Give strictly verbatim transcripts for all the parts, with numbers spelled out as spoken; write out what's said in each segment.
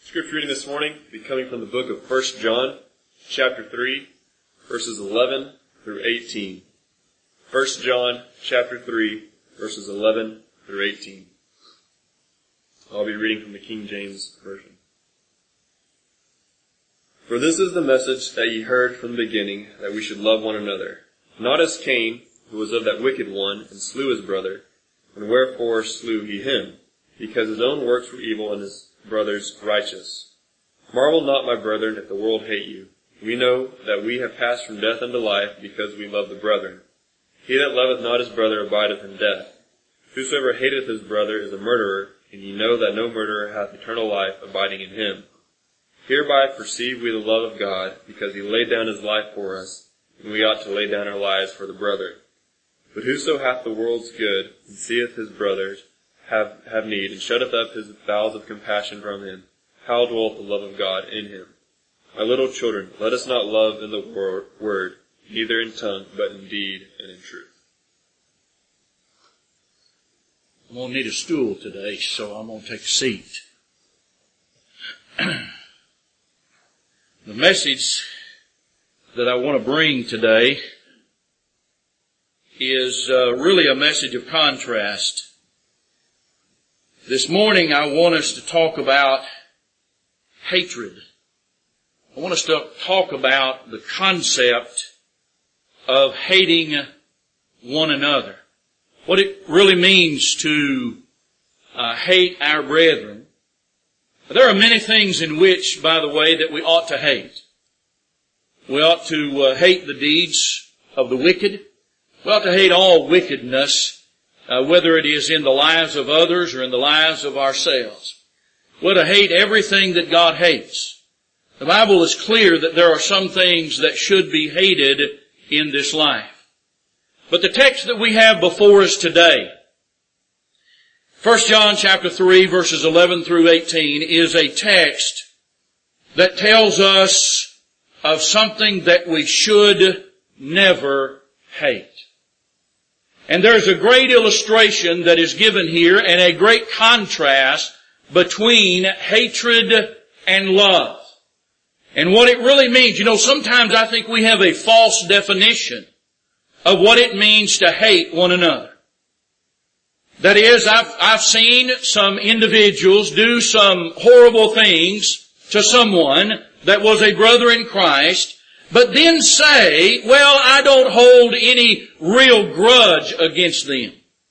Scripture reading this morning will be coming from the book of First John, chapter three, verses eleven through eighteen. First John, chapter three, verses eleven through eighteen. I'll be reading from the King James Version. For this is the message that ye heard from the beginning, that we should love one another. Not as Cain, who was of that wicked one, and slew his brother. And wherefore slew he him? Because his own works were evil, and his brother's righteous. Marvel not, my brethren, if the world hate you. We know that we have passed from death unto life, because we love the brethren. He that loveth not his brother abideth in death. Whosoever hateth his brother is a murderer, and ye know that no murderer hath eternal life abiding in him. Hereby perceive we the love of God, because he laid down his life for us, and we ought to lay down our lives for the brethren. But whoso hath the world's good, and seeth his brothers have, have need, and shutteth up his bowels of compassion from him, how dwelleth the love of God in him? My little children, let us not love in the wor- word, neither in tongue, but in deed and in truth. I'm going to need a stool today, so I'm going to take a seat. The message that I want to bring today is uh, really a message of contrast. This morning I want us to talk about hatred. I want us to talk about the concept of hating one another. What it really means to uh, hate our brethren. There are many things in which, by the way, that we ought to hate. We ought to uh, hate the deeds of the wicked. We ought to hate all wickedness, uh, whether it is in the lives of others or in the lives of ourselves. We ought to hate everything that God hates. The Bible is clear that there are some things that should be hated in this life. But the text that we have before us today, First John chapter three, verses eleven through eighteen, is a text that tells us of something that we should never hate. And there's a great illustration that is given here and a great contrast between hatred and love. And what it really means, you know, sometimes I think we have a false definition of what it means to hate one another. That is, I've, I've seen some individuals do some horrible things to someone that was a brother in Christ, but then say, well, I don't hold any real grudge against them.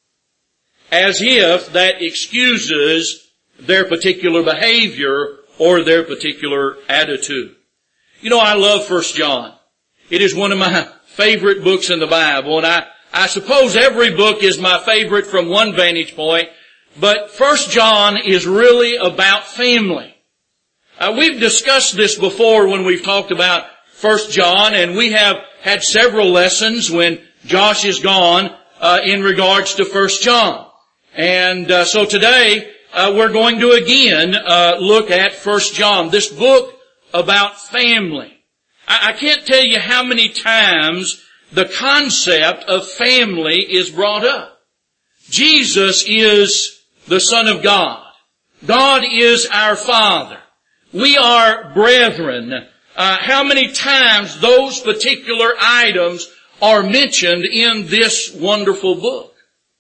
As if that excuses their particular behavior or their particular attitude. You know, I love First John. It is one of my favorite books in the Bible, and I, I suppose every book is my favorite from one vantage point, but First John is really about family. Uh, we've discussed this before when we've talked about First John, and we have had several lessons when Josh is gone uh, in regards to First John. And uh, so today uh, we're going to again uh, look at First John, this book about family. I, I can't tell you how many times the concept of family is brought up. Jesus is the Son of God. God is our Father. We are brethren. Uh, how many times those particular items are mentioned in this wonderful book?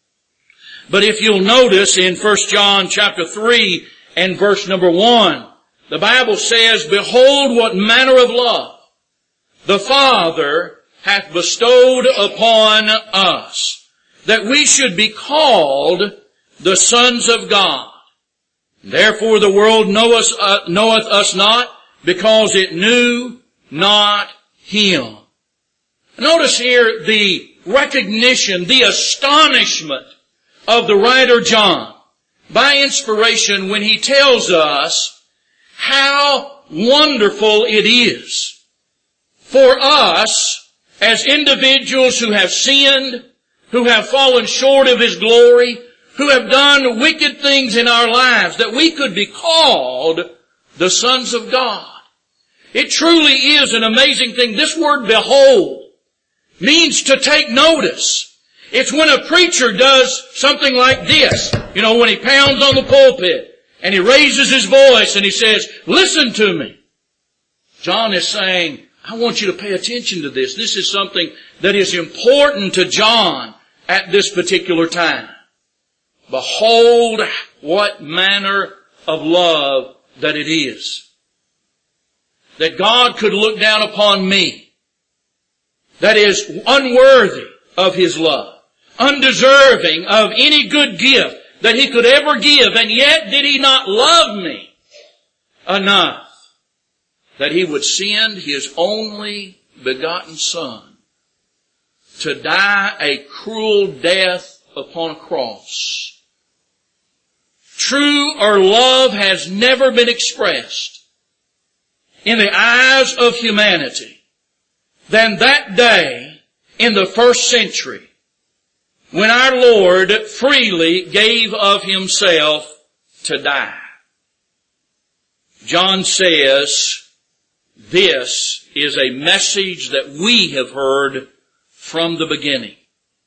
But if you'll notice in First John chapter three and verse number one, the Bible says, behold what manner of love the Father hath bestowed upon us, that we should be called the sons of God. Therefore the world knoweth, uh, knoweth us not, because it knew not Him. Notice here the recognition, the astonishment of the writer John by inspiration when he tells us how wonderful it is for us as individuals who have sinned, who have fallen short of His glory, who have done wicked things in our lives, that we could be called the sons of God. It truly is an amazing thing. This word behold means to take notice. It's when a preacher does something like this, you know, when he pounds on the pulpit And he raises his voice and he says, listen to me. John is saying, I want you to pay attention to this. This is something that is important to John at this particular time. Behold what manner of love that it is. That God could look down upon me. That is unworthy of His love. Undeserving of any good gift that He could ever give. And yet did He not love me enough that He would send His only begotten Son to die a cruel death upon a cross. Truer love has never been expressed in the eyes of humanity than that day in the first century when our Lord freely gave of Himself to die. John says, this is a message that we have heard from the beginning.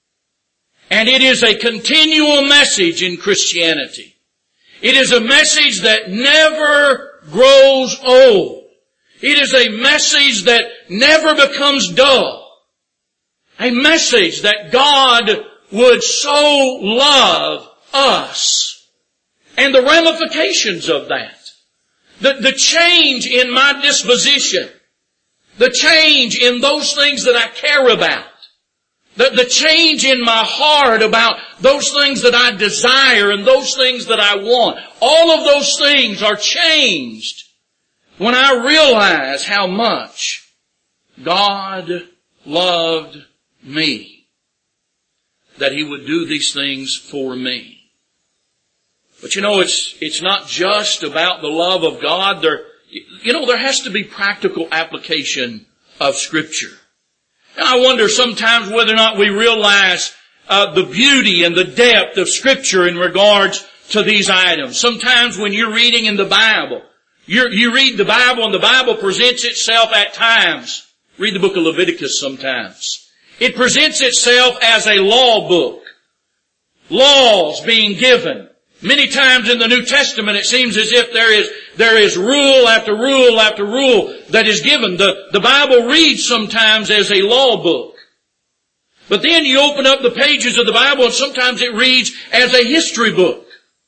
And it is a continual message in Christianity. It is a message that never grows old. It is a message that never becomes dull. A message that God would so love us. And the ramifications of that. The, the change in my disposition. The change in those things that I care about. The, the change in my heart about those things that I desire and those things that I want. All of those things are changed when I realize how much God loved me. That He would do these things for me. But you know, it's, it's not just about the love of God. There, you know, there has to be practical application of Scripture. And I wonder sometimes whether or not we realize uh, the beauty and the depth of Scripture in regards to these items. Sometimes when you're reading in the Bible, you're, you read the Bible and the Bible presents itself at times. Read the book of Leviticus sometimes. It presents itself as a law book. Laws being given. Many times in the New Testament it seems as if there is, there is rule after rule after rule that is given. The, the Bible reads sometimes as a law book. But then you open up the pages of the Bible and sometimes it reads as a history book.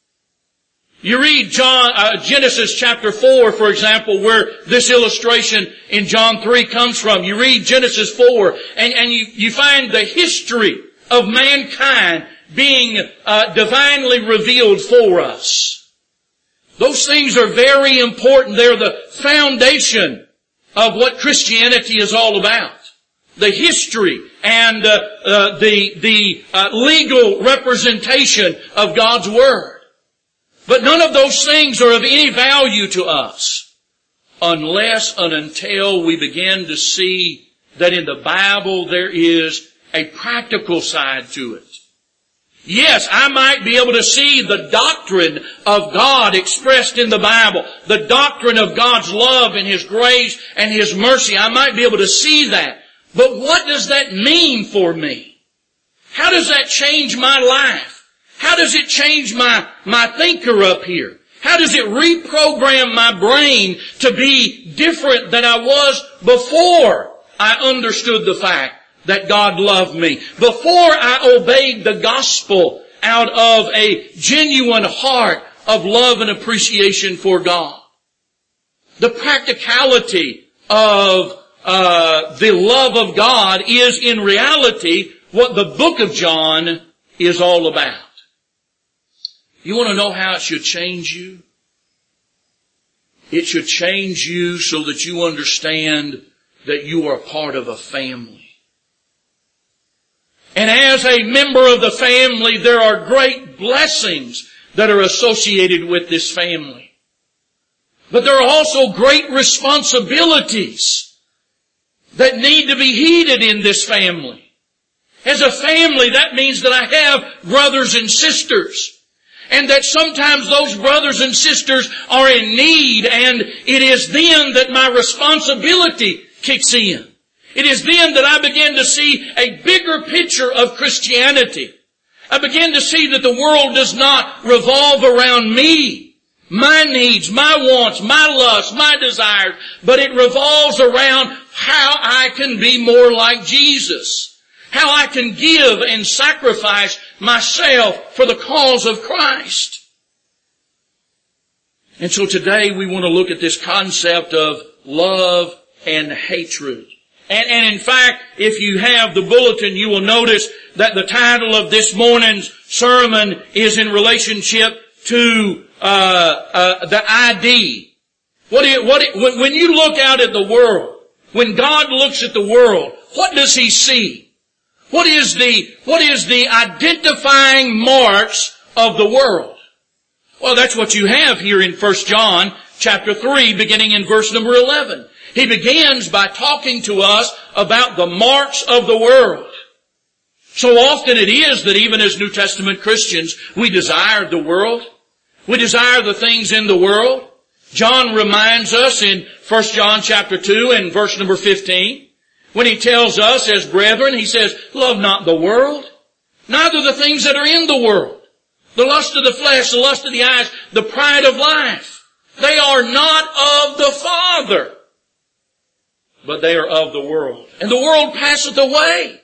You read John, uh, Genesis chapter four, for example, where this illustration in John three comes from. You read Genesis four and, and you, you find the history of mankind being uh, divinely revealed for us. Those things are very important. They're the foundation of what Christianity is all about. The history and uh, uh, the the uh, legal representation of God's Word. But none of those things are of any value to us unless and until we begin to see that in the Bible there is a practical side to it. Yes, I might be able to see the doctrine of God expressed in the Bible. The doctrine of God's love and His grace and His mercy. I might be able to see that. But what does that mean for me? How does that change my life? How does it change my, my thinker up here? How does it reprogram my brain to be different than I was before I understood the fact that God loved me? Before I obeyed the gospel out of a genuine heart of love and appreciation for God. The practicality of uh the love of God is in reality what the book of John is all about. You want to know how it should change you? It should change you so that you understand that you are part of a family. And as a member of the family, there are great blessings that are associated with this family. But there are also great responsibilities that need to be heeded in this family. As a family, that means that I have brothers and sisters. And that sometimes those brothers and sisters are in need, and it is then that my responsibility kicks in. It is then that I begin to see a bigger picture of Christianity. I begin to see that the world does not revolve around me, my needs, my wants, my lusts, my desires, but it revolves around how I can be more like Jesus. How I can give and sacrifice myself for the cause of Christ. And so today we want to look at this concept of love and hatred. And, and in fact, if you have the bulletin, you will notice that the title of this morning's sermon is in relationship to uh, uh, the I D. What do you, what do you, when you look out at the world, when God looks at the world, what does He see? What is the, what is the identifying marks of the world? Well, that's what you have here in First John chapter three, beginning in verse number eleven. He begins by talking to us about the marks of the world. So often it is that even as New Testament Christians, we desire the world. We desire the things in the world. John reminds us in First John chapter two and verse number fifteen, when he tells us as brethren, he says, love not the world, neither the things that are in the world. The lust of the flesh, the lust of the eyes, the pride of life. They are not of the Father, but they are of the world. And the world passeth away.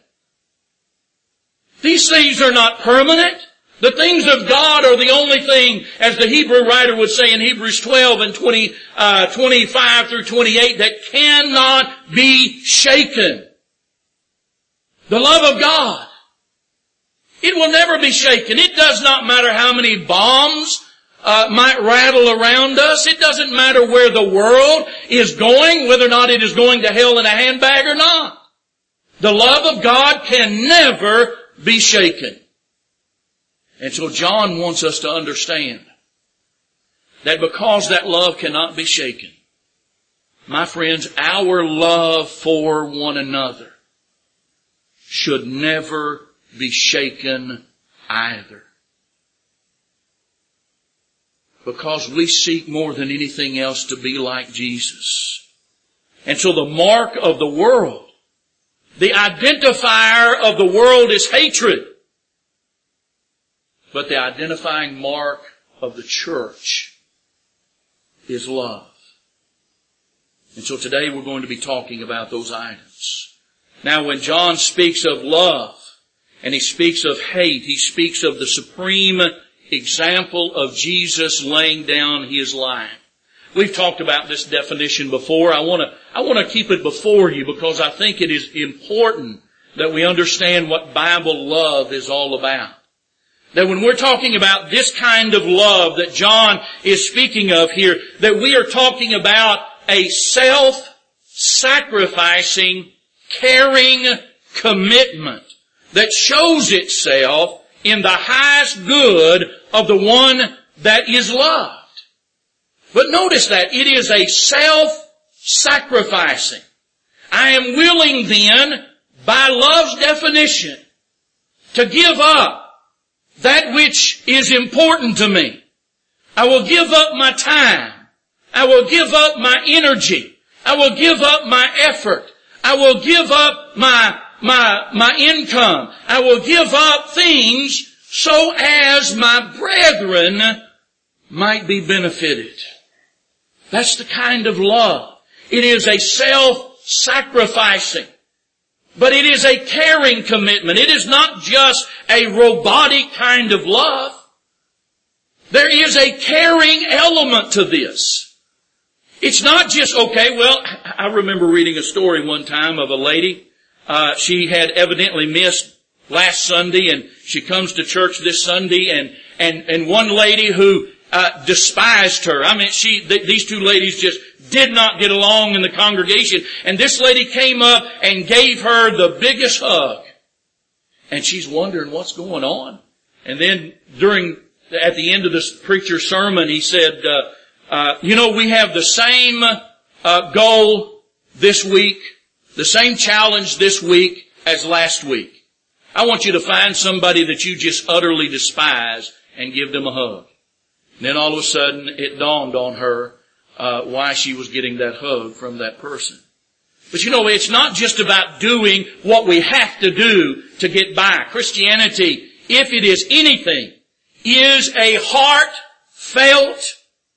These things are not permanent. The things of God are the only thing, as the Hebrew writer would say in Hebrews twelve and twenty, uh, twenty-five through twenty-eight, that cannot be shaken. The love of God. It will never be shaken. It does not matter how many bombs uh, might rattle around us. It doesn't matter where the world is going, whether or not it is going to hell in a handbag or not. The love of God can never be shaken. And so John wants us to understand that because that love cannot be shaken, my friends, our love for one another should never be shaken either. Because we seek more than anything else to be like Jesus. And so the mark of the world, the identifier of the world is hatred. But the identifying mark of the church is love. And so today we're going to be talking about those items. Now when John speaks of love and he speaks of hate, he speaks of the supreme example of Jesus laying down His life. We've talked about this definition before. I want to, I want to keep it before you because I think it is important that we understand what Bible love is all about. That when we're talking about this kind of love that John is speaking of here, that we are talking about a self-sacrificing, caring commitment that shows itself in the highest good of the one that is loved. But notice that it is a self-sacrificing. I am willing then, by love's definition, to give up that which is important to me. I will give up my time. I will give up my energy. I will give up my effort. I will give up my, my, my income. I will give up things so as my brethren might be benefited. That's the kind of love. It is a self-sacrificing. But it is a caring commitment. It is not just a robotic kind of love. There is a caring element to this. It's not just, okay, well, I remember reading a story one time of a lady. Uh, she had evidently missed last Sunday and she comes to church this Sunday and, and, and one lady who uh, despised her. I mean, she, th- these two ladies just did not get along in the congregation. And this lady came up and gave her the biggest hug. And she's wondering what's going on. And then during, at the end of this preacher's sermon, he said, uh, uh, you know, we have the same uh, goal this week, the same challenge this week as last week. I want you to find somebody that you just utterly despise and give them a hug. And then all of a sudden it dawned on her Uh, why she was getting that hug from that person. But you know, it's not just about doing what we have to do to get by. Christianity, if it is anything, is a heartfelt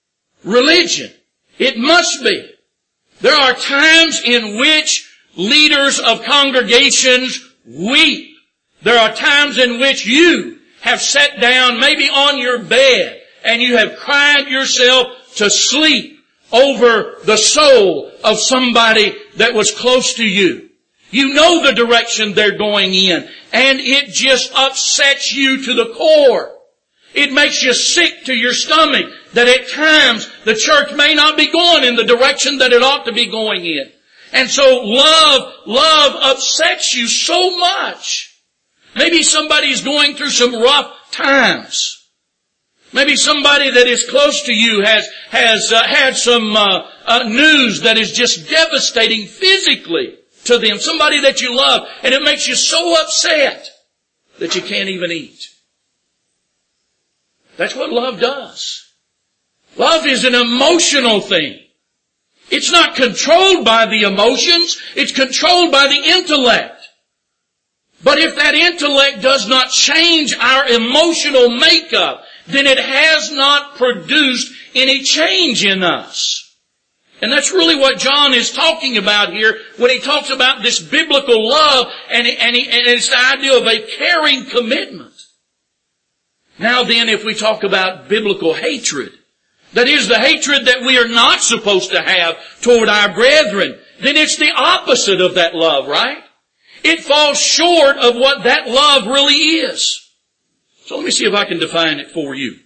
religion. It must be. There are times in which leaders of congregations weep. There are times in which you have sat down maybe on your bed and you have cried yourself to sleep over the soul of somebody that was close to you. You know the direction they're going in, and it just upsets you to the core. It makes you sick to your stomach that at times the church may not be going in the direction that it ought to be going in. And so love, love upsets you so much. Maybe somebody is going through some rough times. Maybe somebody that is close to you has has uh, had some uh, uh, news that is just devastating physically to them. Somebody that you love, and it makes you so upset that you can't even eat. That's what love does. Love is an emotional thing. It's not controlled by the emotions. It's controlled by the intellect. But if that intellect does not change our emotional makeup, then it has not produced any change in us. And that's really what John is talking about here when he talks about this biblical love, and, and, he, and it's the idea of a caring commitment. Now then, if we talk about biblical hatred, that is the hatred that we are not supposed to have toward our brethren, then it's the opposite of that love, right? It falls short of what that love really is. So let me see if I can define it for you.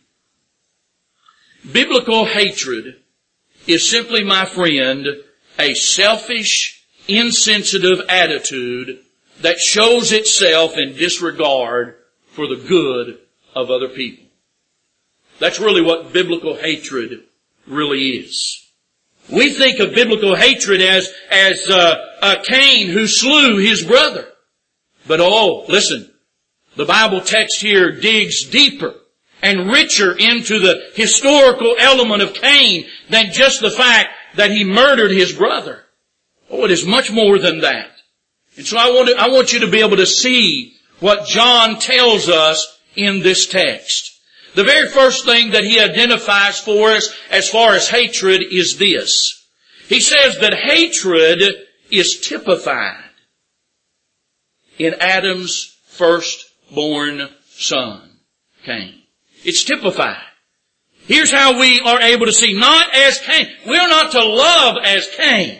Biblical hatred is simply, my friend, a selfish, insensitive attitude that shows itself in disregard for the good of other people. That's really what biblical hatred really is. We think of biblical hatred as, as uh, uh, Cain who slew his brother. But oh, listen, the Bible text here digs deeper and richer into the historical element of Cain than just the fact that he murdered his brother. Oh, it is much more than that. And so I want to, I want you to be able to see what John tells us in this text. The very first thing that he identifies for us as far as hatred is this. He says that hatred is typified in Adam's firstborn son, Cain. It's typified. Here's how we are able to see, not as Cain. We are not to love as Cain.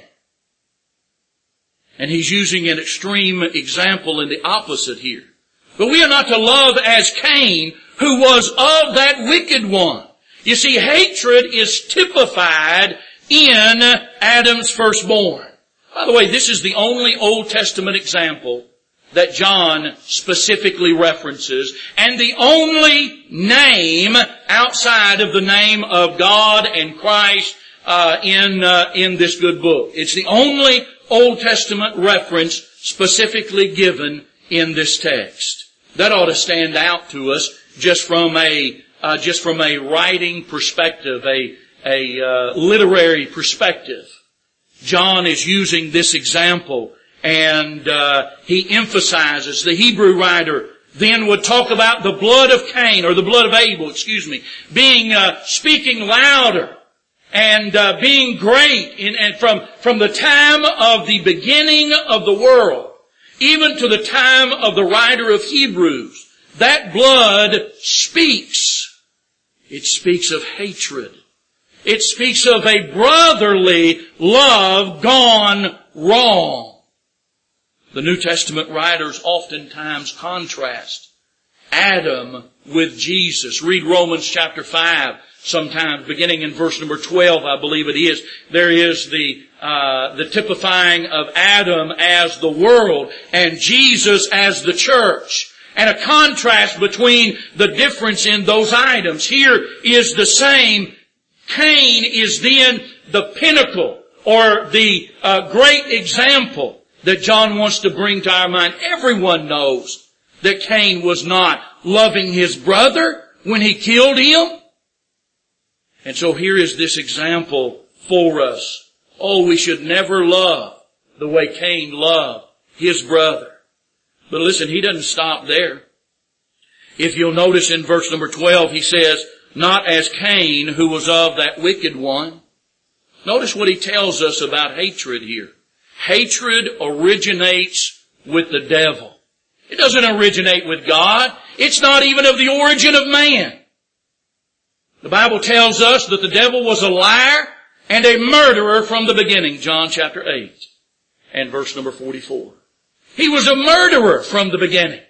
And he's using an extreme example in the opposite here. But we are not to love as Cain, who was of that wicked one. You see, hatred is typified in Adam's firstborn. By the way, this is the only Old Testament example that John specifically references, and the only name outside of the name of God and Christ uh, in uh, in this good book. It's the only Old Testament reference specifically given in this text. That ought to stand out to us just from a uh, just from a writing perspective, a a uh, literary perspective. John is using this example, and uh, he emphasizes, the Hebrew writer then would talk about the blood of Cain, or the blood of Abel, excuse me, being uh, speaking louder and uh, being great, in, and from from the time of the beginning of the world, even to the time of the writer of Hebrews, that blood speaks. It speaks of hatred. It speaks of a brotherly love gone wrong. The New Testament writers oftentimes contrast Adam with Jesus. Read Romans chapter five sometime, beginning in verse number twelve, I believe it is. There is the uh, the typifying of Adam as the world and Jesus as the church. And a contrast between the difference in those items. Here is the same. Cain is then the pinnacle, or the uh, great example that John wants to bring to our mind. Everyone knows that Cain was not loving his brother when he killed him. And so here is this example for us. Oh, we should never love the way Cain loved his brother. But listen, he doesn't stop there. If you'll notice in verse number twelve, he says, not as Cain, who was of that wicked one. Notice what he tells us about hatred here. Hatred originates with the devil. It doesn't originate with God. It's not even of the origin of man. The Bible tells us that the devil was a liar and a murderer from the beginning. John chapter eight and verse number forty-four. He was a murderer from the beginning.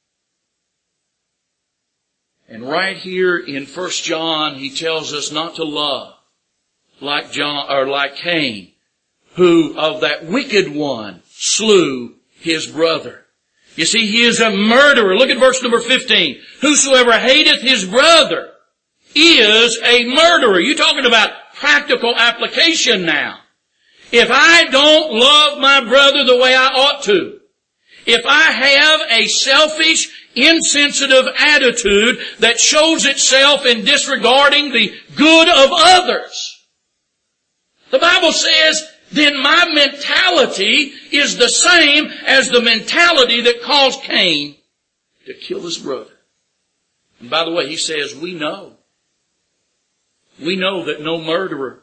And right here in First John, he tells us not to love like John, or like Cain, who of that wicked one slew his brother. You see, he is a murderer. Look at verse number fifteen. Whosoever hateth his brother is a murderer. You're talking about practical application now. If I don't love my brother the way I ought to, if I have a selfish, insensitive attitude that shows itself in disregarding the good of others, the Bible says, then my mentality is the same as the mentality that caused Cain to kill his brother. And by the way, he says, we know. We know that no murderer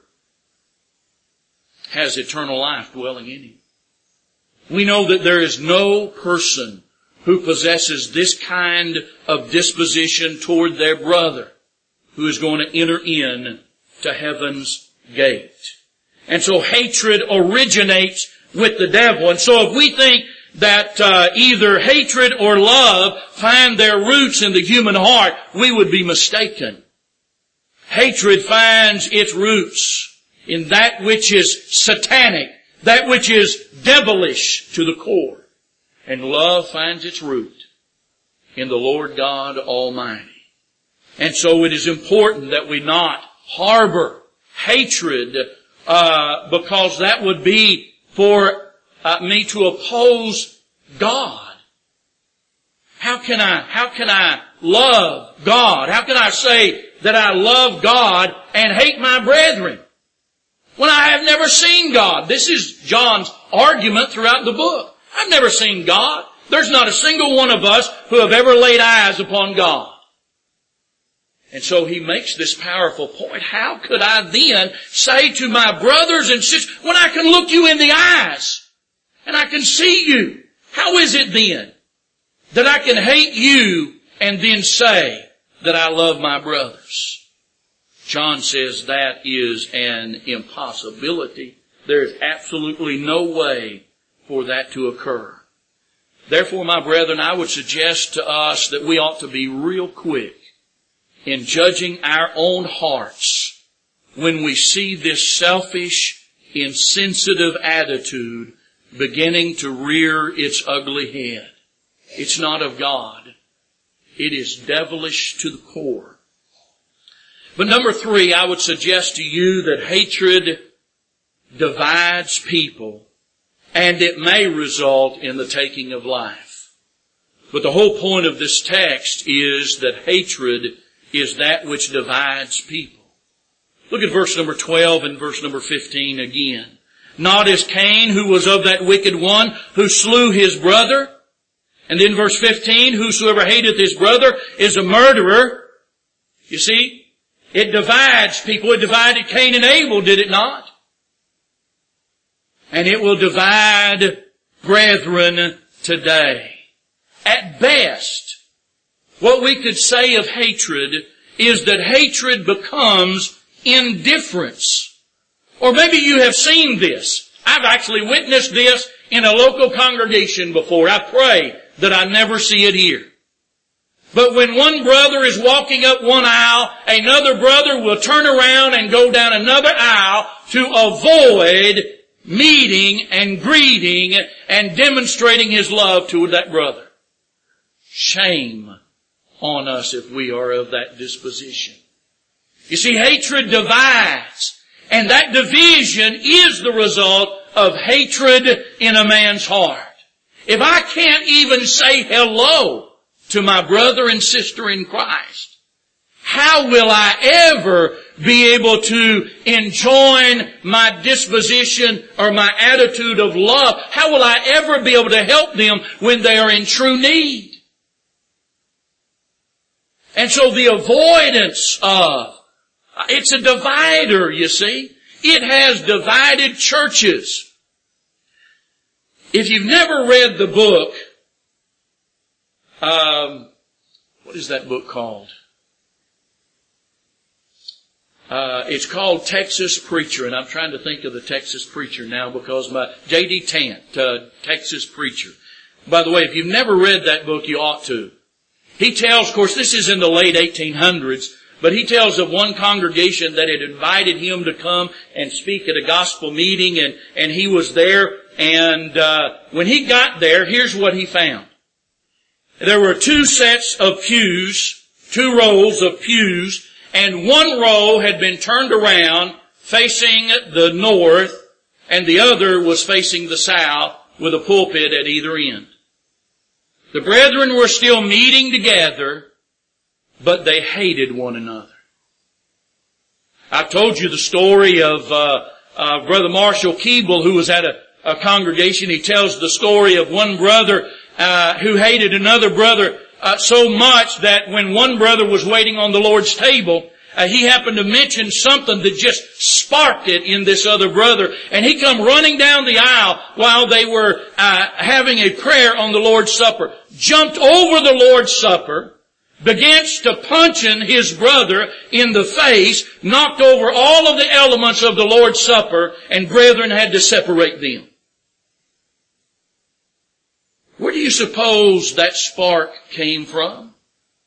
has eternal life dwelling in him. We know that there is no person who possesses this kind of disposition toward their brother who is going to enter in to heaven's gate. And so hatred originates with the devil. And so if we think that uh, either hatred or love find their roots in the human heart, we would be mistaken. Hatred finds its roots in that which is satanic, that which is devilish to the core. And love finds its root in the Lord God Almighty. And so it is important that we not harbor hatred, uh, because that would be for uh, me to oppose God. How can I, how can I love God? How can I say that I love God and hate my brethren when I have never seen God? This is John's argument throughout the book. I've never seen God. There's not a single one of us who have ever laid eyes upon God. And so he makes this powerful point. How could I then say to my brothers and sisters, when I can look you in the eyes and I can see you, how is it then that I can hate you and then say that I love my brothers? John says that is an impossibility. There is absolutely no way for that to occur. Therefore, my brethren, I would suggest to us that we ought to be real quick in judging our own hearts when we see this selfish, insensitive attitude beginning to rear its ugly head. It's not of God. It is devilish to the core. But number three, I would suggest to you that hatred divides people, and it may result in the taking of life. But the whole point of this text is that hatred is that which divides people. Look at verse number twelve and verse number fifteen again. Not as Cain, who was of that wicked one, who slew his brother. And then verse fifteen, whosoever hateth his brother is a murderer. You see, it divides people. It divided Cain and Abel, did it not? And it will divide brethren today. At best, what we could say of hatred is that hatred becomes indifference. Or maybe you have seen this. I've actually witnessed this in a local congregation before. I pray that I never see it here. But when one brother is walking up one aisle, another brother will turn around and go down another aisle to avoid meeting and greeting and demonstrating his love to that brother. Shame on us if we are of that disposition. You see, hatred divides, and that division is the result of hatred in a man's heart. If I can't even say hello to my brother and sister in Christ, how will I ever be able to enjoin my disposition or my attitude of love? How will I ever be able to help them when they are in true need? And so the avoidance of, it's a divider, you see. It has divided churches. If you've never read the book, um, what is that book called? Uh, it's called Texas Preacher, and I'm trying to think of the Texas Preacher now because my, J D Tant, uh, Texas Preacher. By the way, if you've never read that book, you ought to. He tells, of course, this is in the late eighteen hundreds, but he tells of one congregation that had invited him to come and speak at a gospel meeting, and, and he was there, and, uh, when he got there, here's what he found. There were two sets of pews, two rows of pews, and one row had been turned around facing the north, and the other was facing the south with a pulpit at either end. The brethren were still meeting together, but they hated one another. I've told you the story of uh, uh Brother Marshall Keeble, who was at a, a congregation. He tells the story of one brother uh who hated another brother Uh, so much that when one brother was waiting on the Lord's table, uh, he happened to mention something that just sparked it in this other brother. And he come running down the aisle while they were uh, having a prayer on the Lord's Supper, jumped over the Lord's Supper, begins to punching his brother in the face, knocked over all of the elements of the Lord's Supper, and brethren had to separate them. Where do you suppose that spark came from?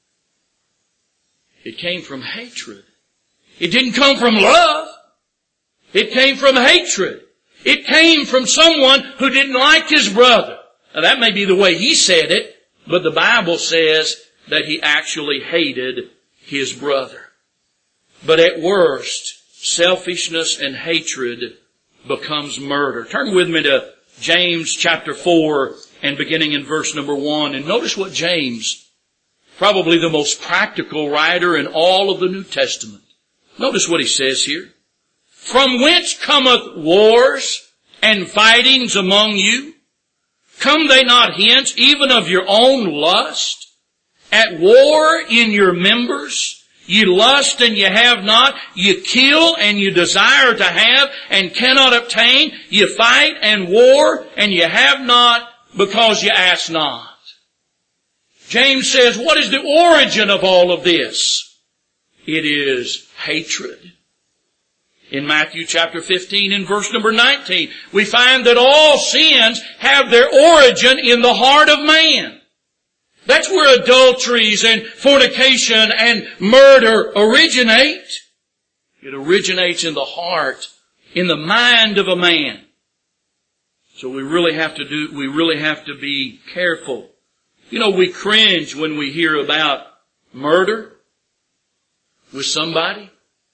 It came from hatred. It didn't come from love. It came from hatred. It came from someone who didn't like his brother. Now that may be the way he said it, but the Bible says that he actually hated his brother. But at worst, selfishness and hatred becomes murder. Turn with me to James chapter four and beginning in verse number one. And notice what James, probably the most practical writer in all of the New Testament, notice what he says here. From whence cometh wars and fightings among you? Come they not hence even of your own lust? At war in your members? You lust and you have not. You kill and you desire to have and cannot obtain. You fight and war and you have not because you ask not. James says, what is the origin of all of this? It is hatred. In Matthew chapter fifteen and verse number nineteen, we find that all sins have their origin in the heart of man. That's where adulteries and fornication and murder originate. It originates in the heart, in the mind of a man. So we really have to do, we really have to be careful. You know, we cringe when we hear about murder with somebody.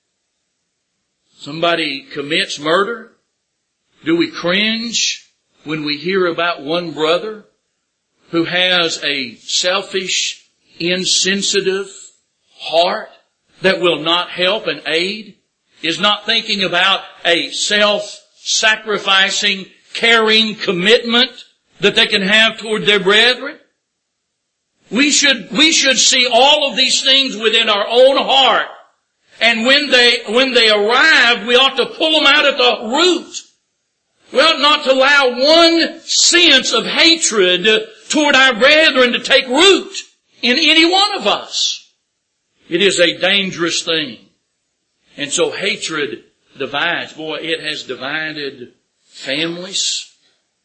Somebody commits murder. Do we cringe when we hear about one brother who has a selfish, insensitive heart that will not help and aid, is not thinking about a self-sacrificing, caring commitment that they can have toward their brethren? We should, we should see all of these things within our own heart. And when they, when they arrive, we ought to pull them out at the root. We ought not to allow one sense of hatred toward our brethren to take root in any one of us. It is a dangerous thing. And so hatred divides. Boy, it has divided families.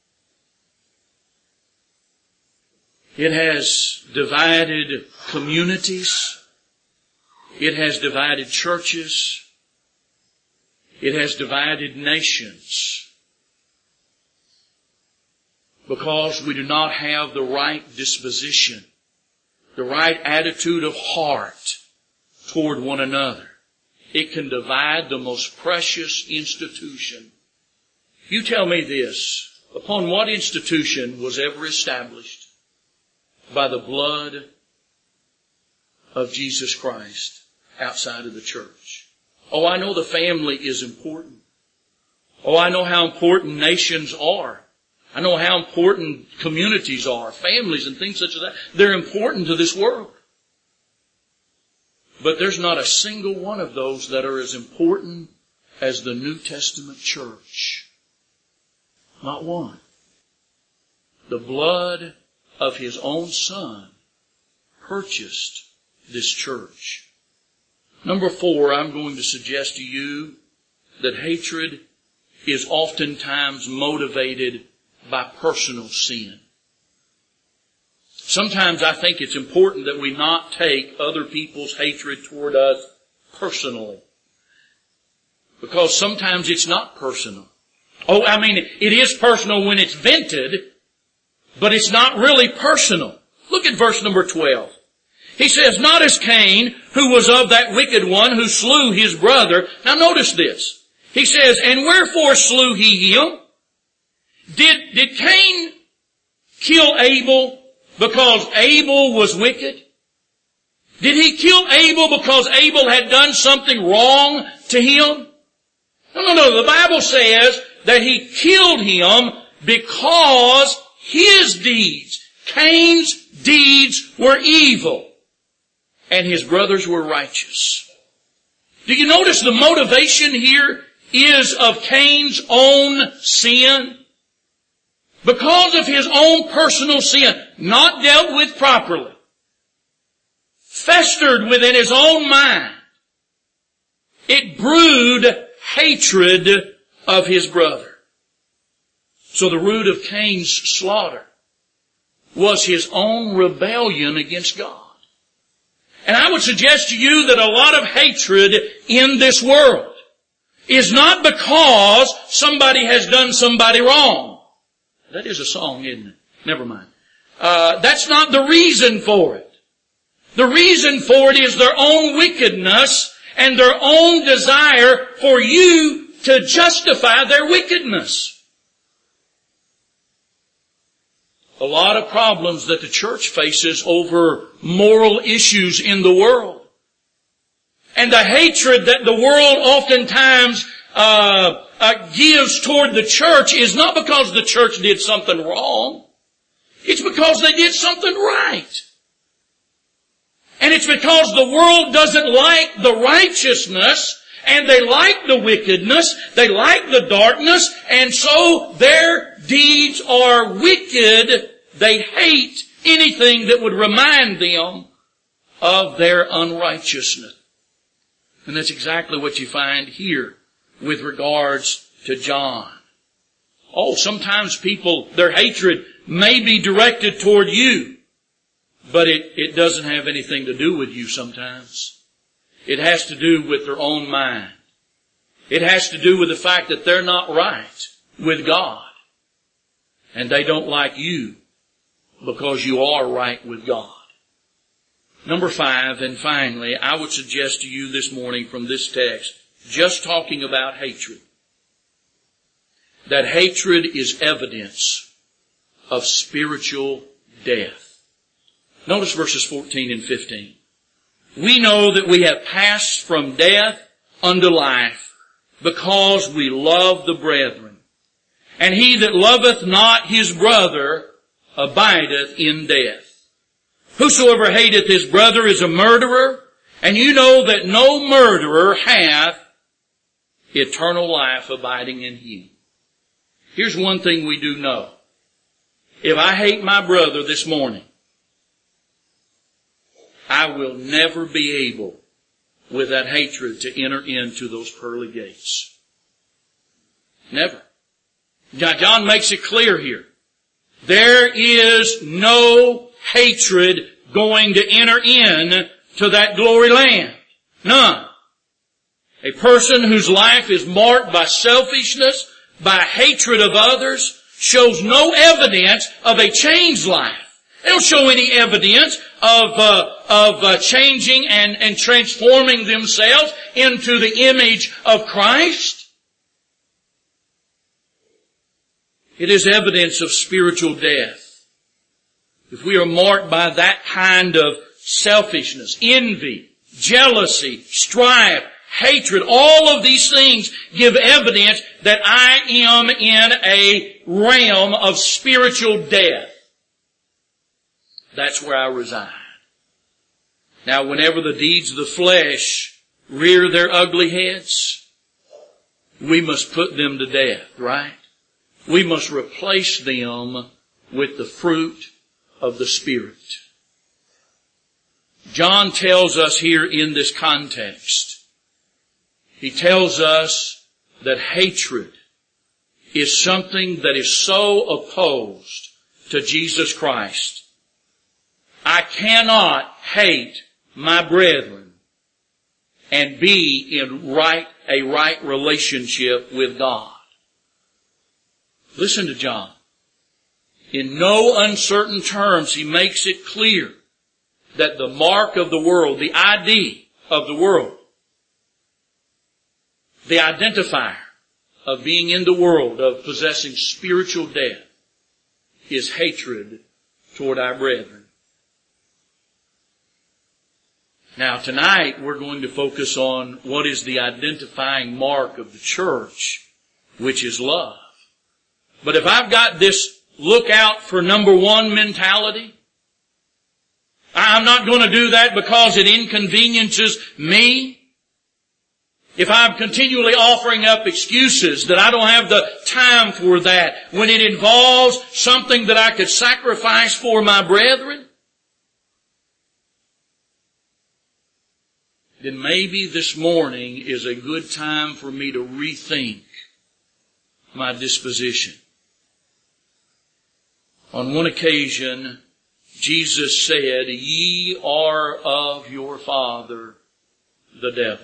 It has divided communities. It has divided churches. It has divided nations. Because we do not have the right disposition, the right attitude of heart toward one another. It can divide the most precious institution. You tell me this, upon what institution was ever established by the blood of Jesus Christ outside of the church? Oh, I know the family is important. Oh, I know how important nations are. I know how important communities are, families and things such as that. They're important to this world. But there's not a single one of those that are as important as the New Testament church. Not one. The blood of His own Son purchased this church. Number four, I'm going to suggest to you that hatred is oftentimes motivated by personal sin. Sometimes I think it's important that we not take other people's hatred toward us personally. Because sometimes it's not personal. Oh, I mean, it is personal when it's vented, but it's not really personal. Look at verse number twelve. He says, not as Cain, who was of that wicked one who slew his brother. Now notice this. He says, and wherefore slew he him? Did, did Cain kill Abel because Abel was wicked? Did he kill Abel because Abel had done something wrong to him? No, no, no. The Bible says that he killed him because his deeds, Cain's deeds, were evil and his brothers were righteous. Do you notice the motivation here is of Cain's own sin? Because of his own personal sin, not dealt with properly, festered within his own mind, it brewed hatred of his brother. So the root of Cain's slaughter was his own rebellion against God. And I would suggest to you that a lot of hatred in this world is not because somebody has done somebody wrong. That is a song, isn't it? Never mind. Uh, that's not the reason for it. The reason for it is their own wickedness and their own desire for you to justify their wickedness. A lot of problems that the church faces over moral issues in the world. And the hatred that the world oftentimes uh, uh, gives toward the church is not because the church did something wrong. It's because they did something right. And it's because the world doesn't like the righteousness and they like the wickedness, they like the darkness, and so their deeds are wicked. They hate anything that would remind them of their unrighteousness. And that's exactly what you find here with regards to John. Oh, sometimes people, their hatred may be directed toward you, but it, it doesn't have anything to do with you sometimes. It has to do with their own mind. It has to do with the fact that they're not right with God. And they don't like you because you are right with God. Number five, and finally, I would suggest to you this morning from this text, just talking about hatred, that hatred is evidence of spiritual death. Notice verses fourteen and fifteen. We know that we have passed from death unto life because we love the brethren. And he that loveth not his brother abideth in death. Whosoever hateth his brother is a murderer, and you know that no murderer hath eternal life abiding in him. Here's one thing we do know. If I hate my brother this morning, I will never be able, with that hatred, to enter into those pearly gates. Never. Now, John makes it clear here. There is no hatred going to enter in to that glory land. None. A person whose life is marked by selfishness, by hatred of others, shows no evidence of a changed life. They don't show any evidence of uh, of uh, changing and, and transforming themselves into the image of Christ. It is evidence of spiritual death. If we are marked by that kind of selfishness, envy, jealousy, strife, hatred, all of these things give evidence that I am in a realm of spiritual death. That's where I reside. Now, whenever the deeds of the flesh rear their ugly heads, we must put them to death, right? We must replace them with the fruit of the Spirit. John tells us here in this context, he tells us that hatred is something that is so opposed to Jesus Christ. I cannot hate my brethren and be in right, a right relationship with God. Listen to John. In no uncertain terms, he makes it clear that the mark of the world, the I D of the world, the identifier of being in the world, of possessing spiritual death, is hatred toward our brethren. Now tonight we're going to focus on what is the identifying mark of the church, which is love. But if I've got this look out for number one mentality, I'm not going to do that because it inconveniences me. If I'm continually offering up excuses that I don't have the time for that, when it involves something that I could sacrifice for my brethren, then maybe this morning is a good time for me to rethink my disposition. On one occasion, Jesus said, "Ye are of your father, the devil."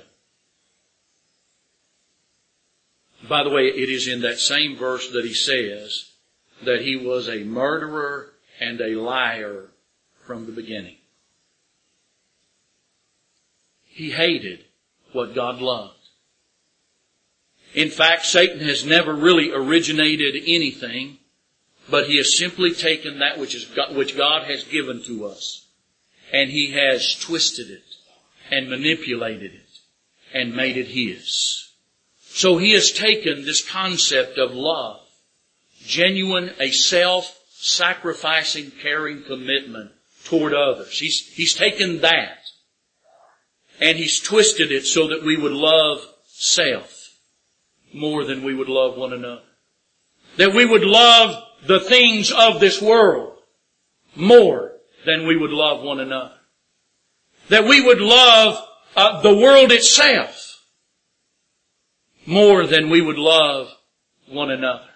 By the way, it is in that same verse that he says that he was a murderer and a liar from the beginning. He hated what God loved. In fact, Satan has never really originated anything, but he has simply taken that which is God, which God has given to us, and he has twisted it and manipulated it and made it his. So he has taken this concept of love, genuine, a self-sacrificing, caring commitment toward others. He's, he's taken that and he's twisted it so that we would love self more than we would love one another. That we would love the things of this world more than we would love one another. That we would love uh, the world itself more than we would love one another.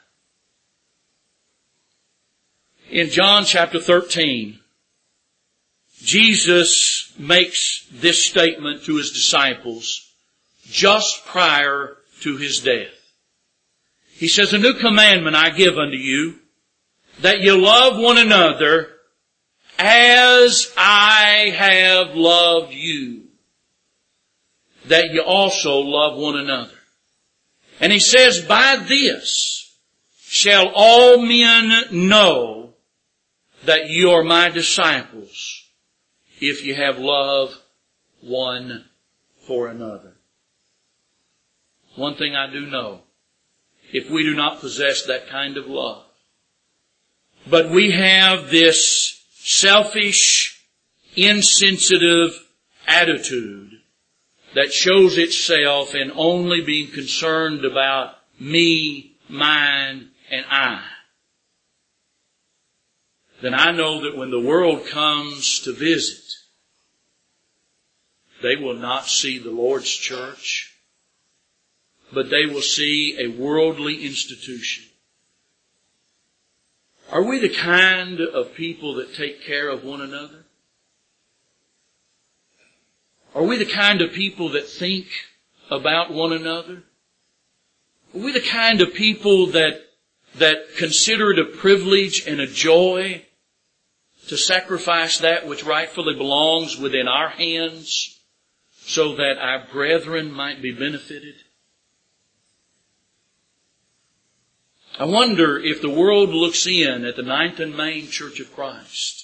In John chapter thirteen, Jesus makes this statement to his disciples just prior to his death. He says, "A new commandment I give unto you, that you love one another as I have loved you, that you also love one another." And he says, "By this shall all men know that you are my disciples, if you have love one for another." One thing I do know, if we do not possess that kind of love, but we have this selfish, insensitive attitude that shows itself in only being concerned about me, mine, and I, then I know that when the world comes to visit, they will not see the Lord's church, but they will see a worldly institution. Are we the kind of people that take care of one another? Are we the kind of people that think about one another? Are we the kind of people that, that consider it a privilege and a joy to sacrifice that which rightfully belongs within our hands so that our brethren might be benefited? I wonder if the world looks in at the Ninth and Main Church of Christ.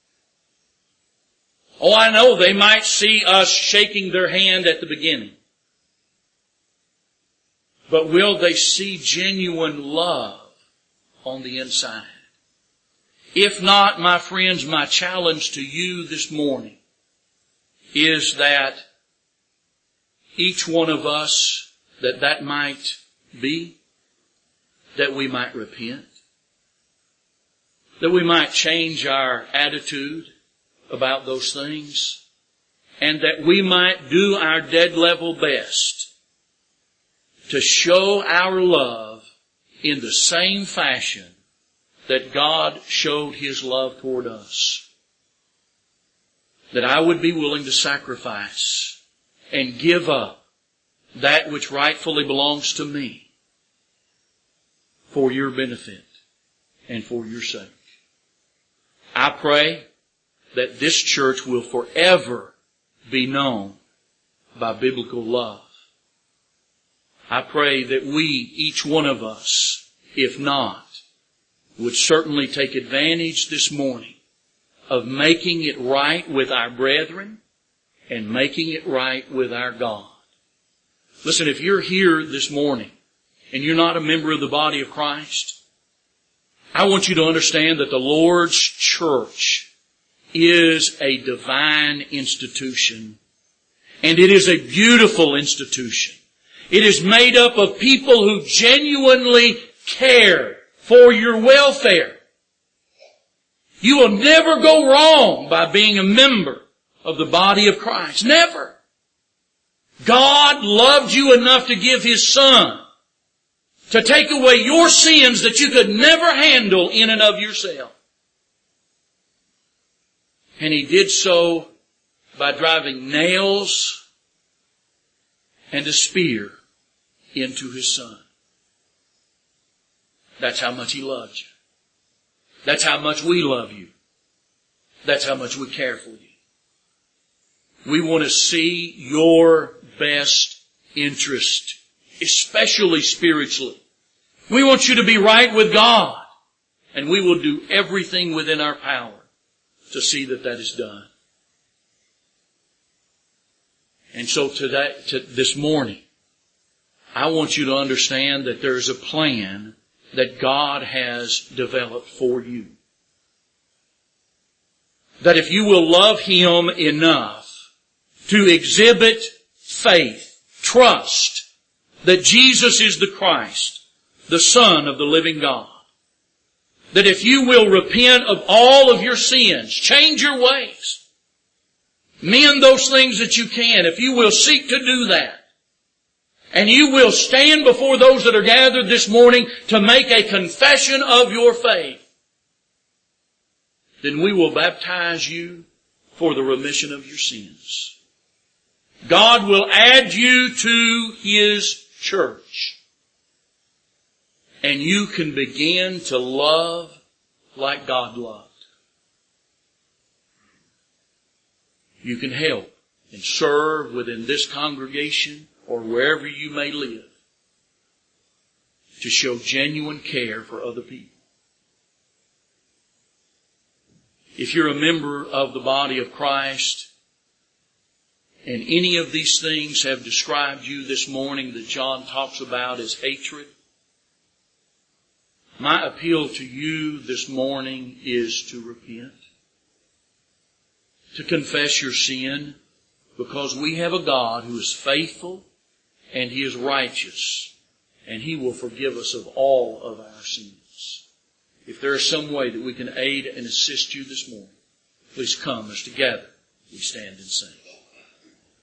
Oh, I know they might see us shaking their hand at the beginning. But will they see genuine love on the inside? If not, my friends, my challenge to you this morning is that each one of us, that that might be, that we might repent, that we might change our attitude about those things, and that we might do our dead level best to show our love in the same fashion that God showed His love toward us. That I would be willing to sacrifice and give up that which rightfully belongs to me for your benefit and for your sake. I pray that this church will forever be known by biblical love. I pray that we, each one of us, if not, would certainly take advantage this morning of making it right with our brethren and making it right with our God. Listen, if you're here this morning and you're not a member of the body of Christ, I want you to understand that the Lord's church is a divine institution, and it is a beautiful institution. It is made up of people who genuinely care for your welfare. You will never go wrong by being a member of the body of Christ. Never. God loved you enough to give His Son to take away your sins that you could never handle in and of yourself. And He did so by driving nails and a spear into His Son. That's how much He loves you. That's how much we love you. That's how much we care for you. We want to see your best interest, especially spiritually. We want you to be right with God, and we will do everything within our power to see that that is done. And so today, to this morning, I want you to understand that there's a plan that God has developed for you. That if you will love Him enough to exhibit faith, trust that Jesus is the Christ, the Son of the living God, that if you will repent of all of your sins, change your ways, mend those things that you can, if you will seek to do that, and you will stand before those that are gathered this morning to make a confession of your faith, then we will baptize you for the remission of your sins. God will add you to His church, and you can begin to love like God loved. You can help and serve within this congregation or wherever you may live to show genuine care for other people. If you're a member of the body of Christ and any of these things have described you this morning that John talks about as hatred, my appeal to you this morning is to repent, to confess your sin, because we have a God who is faithful and He is righteous, and He will forgive us of all of our sins. If there is some way that we can aid and assist you this morning, please come as together we stand and sing.